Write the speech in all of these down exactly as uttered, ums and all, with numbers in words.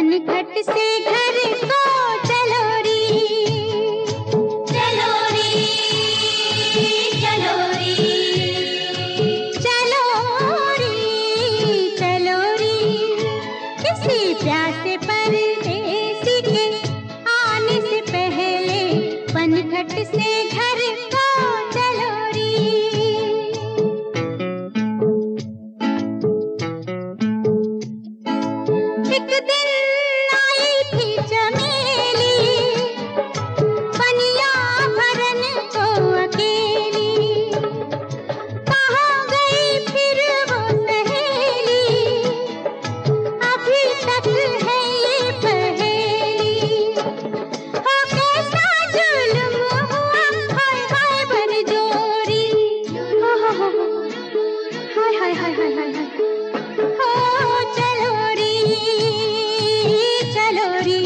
पनघट से घर को चलो री, चलो री, चलो री, चलो री, चलो री। किसी प्यासे परदेसी के आने से पहले पनघट से घर को चलो री। एक दिन आई थी चमेली पनिया भरन को अकेली, कहाँ गई फिर वो सहेली, अभी तक है ये पहेली। हो कैसा जुल्म हुआ, हाय हाय बरजोरी, हाय हाय हाय हाय हाय हाय। हो चलो री, चलो री,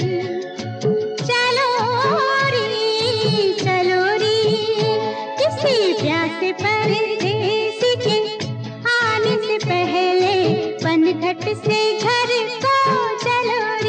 चलो री, चलो री। किसी प्यासे परदेसी के आने से पहले पनघट से घर को चलो री।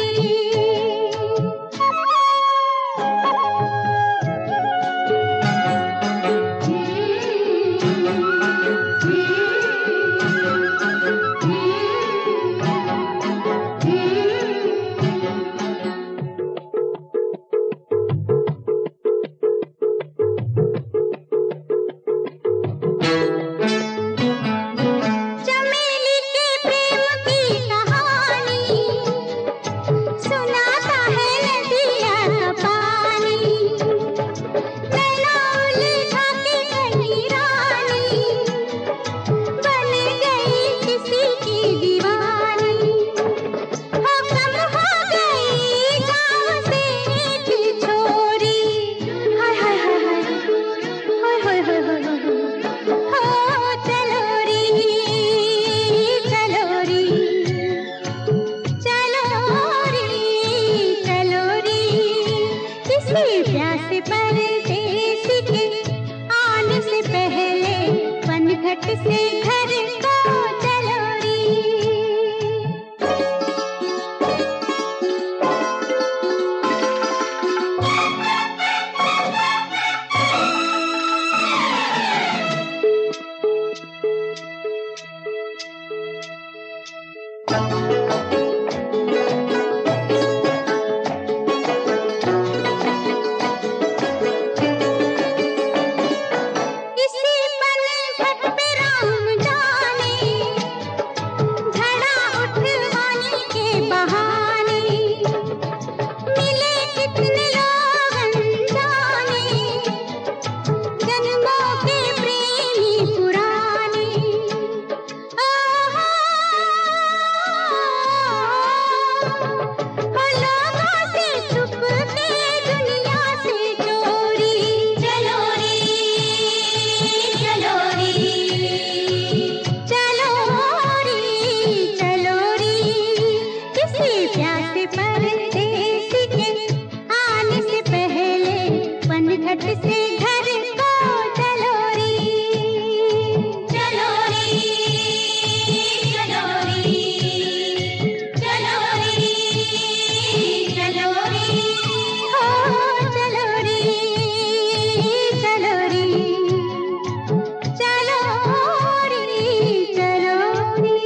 चमेली के प्रेम की कहानी सुनाता है नदिया का पानी, नैना उलझा के कहीं रानी बन गई किसी की दीवानी। हो कम हो गई गाँव से एक छोरी, हाय हाय हाय हाय, हाय हाय हाय हाय हाय। हो चलो री, चलो री, चलो री, चलो री। किसी प्यासे परदेसी के आने से पहले पनघट से घर को चलो री। इसी पनघट पे राम जाने झड़ा उठवाने के बहाने मिले कितने लोग अनजाने, जन्मों के प्रेमी पुराने। ओहो, हो लोगों से छुप के दुनिया से चोरी, चलो री, चलो री, चलो री, चलो री। किसी प्यासे परदेसी के आने से पहले पनघट से घर को चलो री, चलो री, चलो री, चलो री, चलो री। हो चलो री, चलो री, चलो री, चलो री।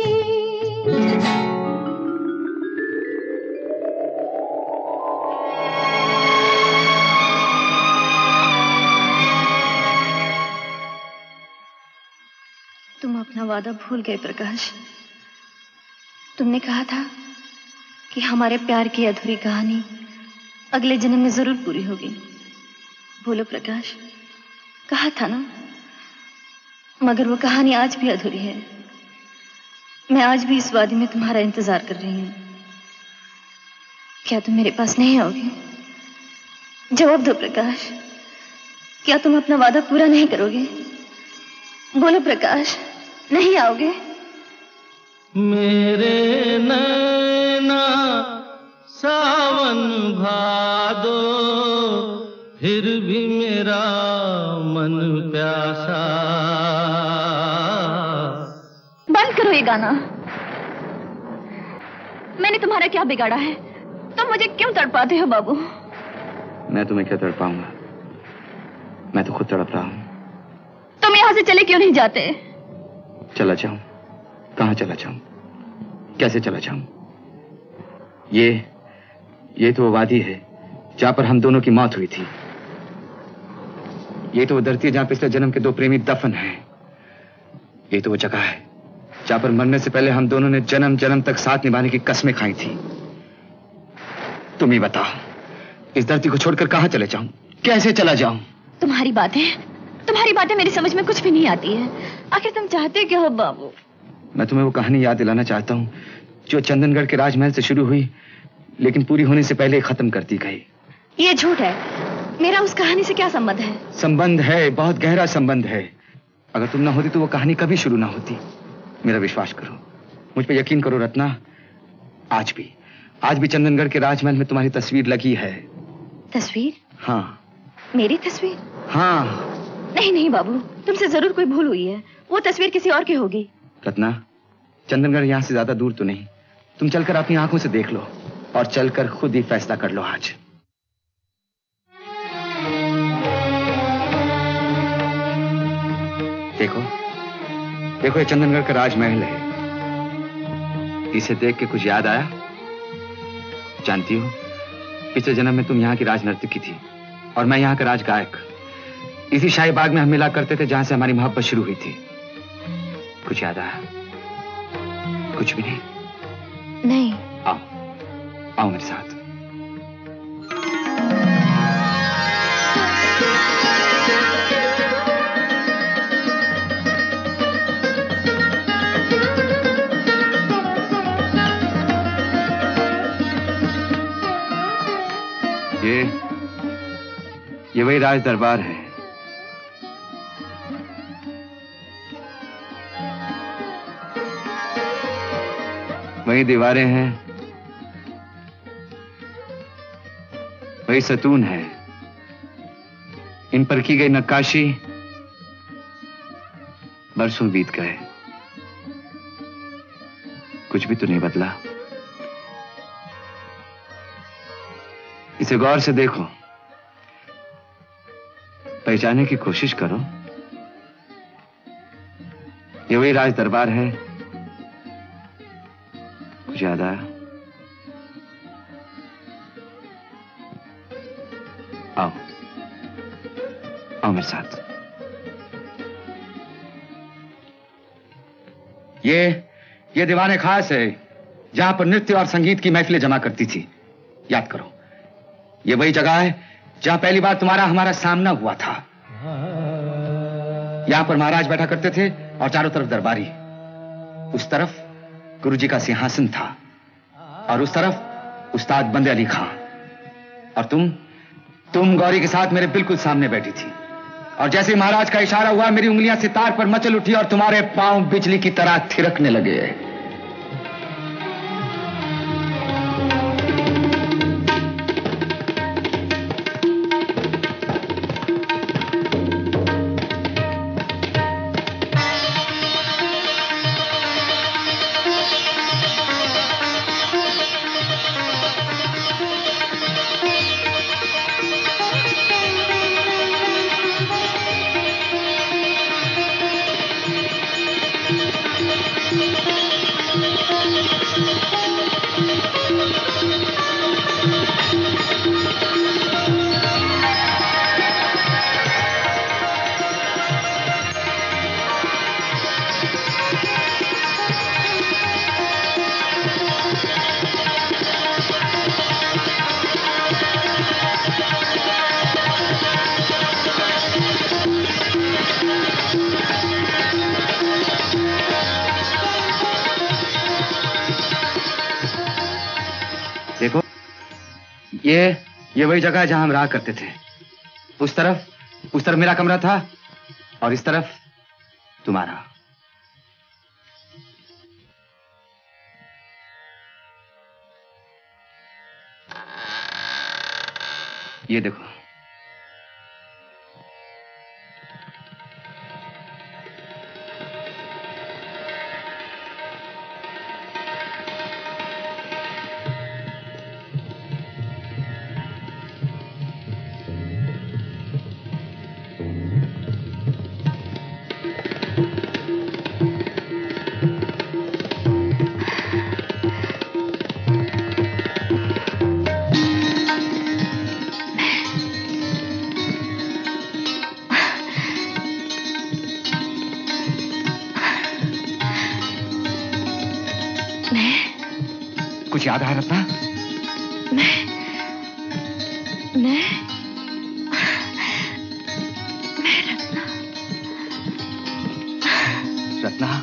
तुम अपना वादा भूल गए प्रकाश। तुमने कहा था कि हमारे प्यार की अधूरी कहानी अगले जन्म में जरूर पूरी होगी। बोलो प्रकाश, कहा था ना। मगर वो कहानी आज भी अधूरी है। मैं आज भी इस वादी में तुम्हारा इंतजार कर रही हूँ। क्या तुम मेरे पास नहीं आओगे? जवाब दो प्रकाश, क्या तुम अपना वादा पूरा नहीं करोगे? बोलो प्रकाश, नहीं आओगे? मेरे नैना सावन भादो, फिर भी मेरा मन प्यासा। बंद करो ये गाना। मैंने तुम्हारा क्या बिगाड़ा है? तुम मुझे क्यों तड़पाते हो बाबू? मैं तुम्हें क्या तड़पाऊंगा? मैं तो खुद तड़प रहा हूं। तुम यहां से चले क्यों नहीं जाते? चला जाऊं? कहां चला जाऊं? कैसे चला जाऊं? ये ये तो वो वादी है जहां पर हम दोनों की मौत हुई थी। ये तो वो धरती है जहां पिछले जन्म के दो प्रेमी दफन हैं। ये तो वो जगह है जहां पर मरने से पहले हम दोनों ने जन्म जन्म तक साथ निभाने की कस्में खाई थी। तुम ही बताओ, इस धरती को छोड़कर कहां चले जाऊं? कैसे चला जाऊं? तुम्हारी बातें तुम्हारी बातें मेरी समझ में कुछ भी नहीं आती है। आखिर तुम चाहते क्या हो बाबू? मैं तुम्हें वो कहानी याद दिलाना चाहता हूं जो चंदनगढ़ के राजमहल से शुरू हुई लेकिन पूरी होने से पहले खत्म कर दी गई। ये झूठ है। मेरा उस कहानी से क्या संबंध है? संबंध है, बहुत गहरा संबंध है। अगर तुम ना होती तो वो कहानी कभी शुरू ना होती। मेरा विश्वास करो, मुझ पे यकीन करो रत्ना। आज भी आज भी चंदनगढ़ के राजमहल में तुम्हारी तस्वीर लगी है। तस्वीर? हाँ। मेरी तस्वीर? हाँ। नहीं नहीं बाबू, तुमसे जरूर कोई भूल हुई है। वो तस्वीर किसी और की होगी। रत्ना, चंदनगढ़ यहां से ज्यादा दूर तो नहीं। तुम चलकर अपनी आंखों से देख लो और चलकर खुद ही फैसला कर लो आज। देखो देखो, ये चंदनगढ़ का राजमहल है। इसे देख के कुछ याद आया? जानती हो, पिछले जन्म में तुम यहाँ की राजनर्तकी थी और मैं यहाँ का राजगायक। इसी शाही बाग में हम मिला करते थे जहां से हमारी मोहब्बत शुरू हुई थी। कुछ याद आया? कुछ भी नहीं? नहीं। आओ आओ मेरे साथ। ये ये वही राज दरबार है। वही दीवारें हैं, वही सतून है। इन पर की गई नक्काशी बरसों बीत गए, कुछ भी तो नहीं बदला। इसे गौर से देखो, पहचानने की कोशिश करो। ये वही राज दरबार है। कुछ याद आया? आओ आओ मेरे साथ। ये ये दीवाने खास है जहां पर नृत्य और संगीत की महफिलें जमा करती थी। याद करो, ये वही जगह है जहां पहली बार तुम्हारा हमारा सामना हुआ था। यहां पर महाराज बैठा करते थे और चारों तरफ दरबारी। उस तरफ गुरुजी का सिंहासन था और उस तरफ उस्ताद बंदे अली खां। और तुम तुम गौरी के साथ मेरे बिल्कुल सामने बैठी थी। और जैसे महाराज का इशारा हुआ, मेरी उंगलियां सितार पर मचल उठी और तुम्हारे पांव बिजली की तरह थिरकने लगे। देखो, ये ये वही जगह है जहां हम रहा करते थे। उस तरफ उस तरफ मेरा कमरा था और इस तरफ तुम्हारा। ये देखो, याद आया रत्ना? मैं मैं मैं रत्ना।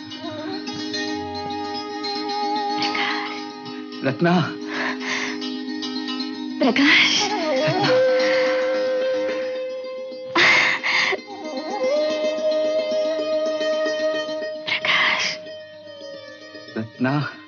रत्ना। रत्ना। प्रकाश। रत्ना।